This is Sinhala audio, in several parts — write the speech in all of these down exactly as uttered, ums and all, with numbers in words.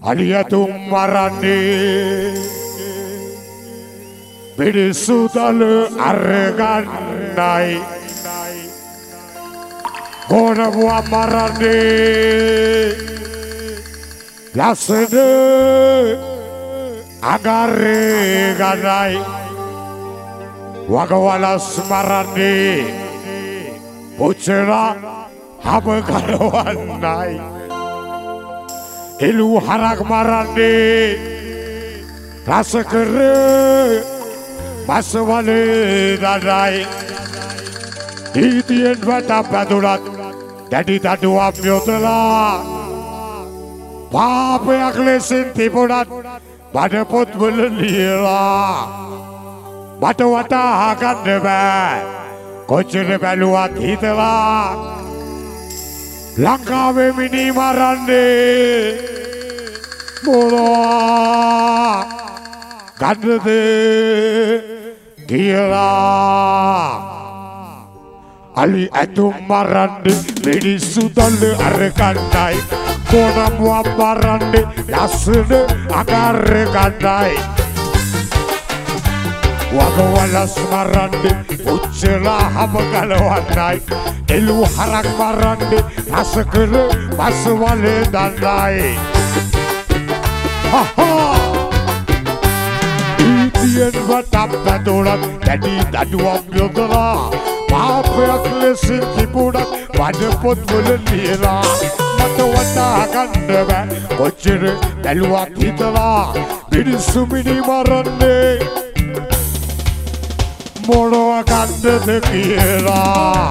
අලියතුම් මරන්නේ පිරිසුදල අරගන්නයි ගෝනවුවා මරන්නේ ලස්සන අගරේ ගන්නයි වගවලස් මරන්නේ පුච්චලා හබ කරවන්නයි එළු හරක් මරන්නේ රස කර මස්වලේ දඩයි ඊතියෙන් වට පැදුරත් දැඩි දඩුවම් යොදලා පාපයක් ලෙසින් තිබුණත් බඩ පොත්වල ලියලා මට වටහා ගන්න බෑ කොච්චර බැලුවත් හිතලා ලංකාවේ මිනි මරන්නේ මොනවා ගන්නද කියලා අලි ඇතුම් මරන්නේ මිනිස්සු දල්ල අරගන්නයි කොනම්වා මරන්නේ ලස්සන අගර ගන්නයි වගවලස් මරන්නේ උච්චලා හම ගලවන්නයි එළු හරක් මරන්නේ රස කර බස් වලේ දන්නයි ඊතියෙන් වටක් පැදුරත් දැඩි දඩුවම් යොදලා පාපයක් ලෙසින් තිබුණත් බඩ පොත්වල ලියලා මට වටහා ගන්න බෑ කොච්චර බැලුවත් හිතලා මිනිස්සු මිනි මරන්නේ මොනවා ගන්නද කියලා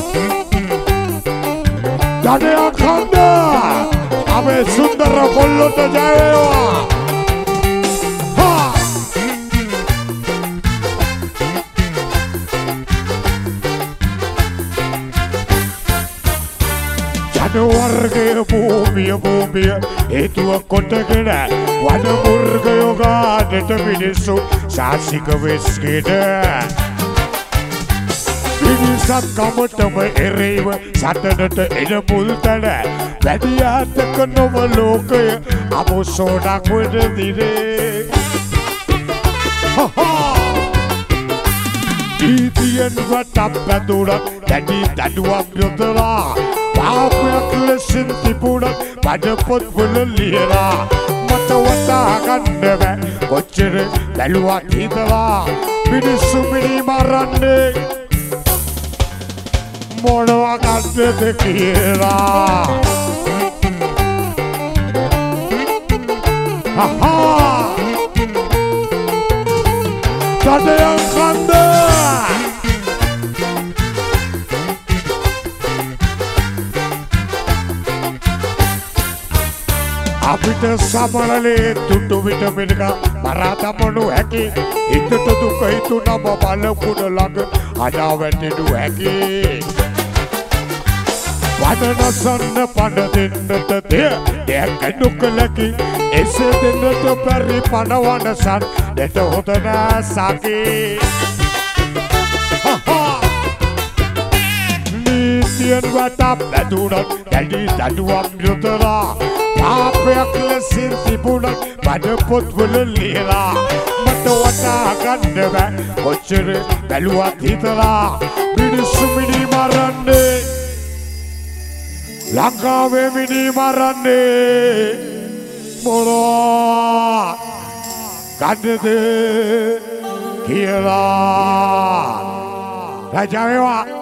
දඩයක් කන්න අපේ සුන්දර කොල්ලොට ජය වේවා ජනවර්ගය භූමිය භූමිය හේතුව කොටගෙන වන මුර්ගයෝ ගානට මිනිස්සු සාසික වෙස්ගෙන මිනිසත් කමටම එරෙයිව සටනට එන මුල් තැන වැඩි ඈතක නොව ලෝකය අමුසෝඩක් වන දිනේ ඊතියෙන් වටක් පැදුරත් දැඩි දඩුවම් යොදලා පාපයක් ලෙසින් තිබුණත් බඩ පොත්වල ලියලා මට වටහා ගන්න බෑ කොච්චර බැලුවත් හිතලා මිනිස්සු මිනි මරන්නේ මොනවා ගන්නද කියලා අහා දඩයක් කන්න අපිට සමරලේ තුටු විට මෙනක මරා දමනු හැකි හිතට දුක හිතුනම බලකුණ ළඟ අදා වැටෙනු හැකි වදනසන්න පණ දෙන්නට දෙය දෙයක් නොකලකි එසේ දෙන්නට බැරි පණවනසන් දෙට හොඳ නෑ සකි නීතියෙන් වටක් පැදුරත් දැඩි දඩුවම් යොදලා පාපයක් ලෙසින් තිබුණත් බඩ පොත්වල ලියලා මට වටහා ගන්න බෑ කොච්චර බැලුවත් හිතලා මිනිස්සු මිනි මරන්නේ ලංකාවේ මිනි මරන්නේ මොනවා ගන්නද කියලා රජා වේවා